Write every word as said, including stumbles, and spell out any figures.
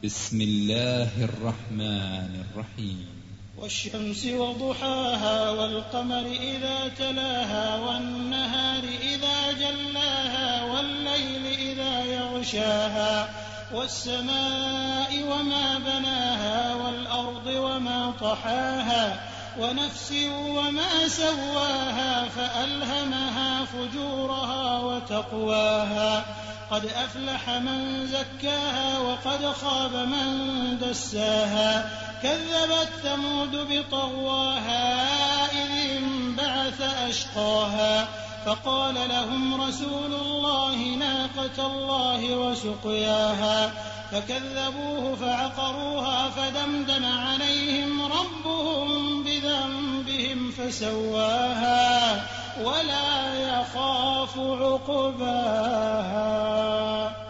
بسم الله الرحمن الرحيم. والشمس وضحاها والقمر إذا تلاها والنهار إذا جلاها والليل إذا يغشاها والسماء وما بناها والأرض وما طحاها ونفس وما سواها فألهمها فجورها وتقواها قد أفلح من زكاها وقد خاب من دساها كذبت ثمود بطغواها إذ انبعث أشقاها فقال لهم رسول الله ناقة الله وسقياها فكذبوه فعقروها فدمدم عليهم ربهم بذنبهم فسواها ولا يخاف عقباها.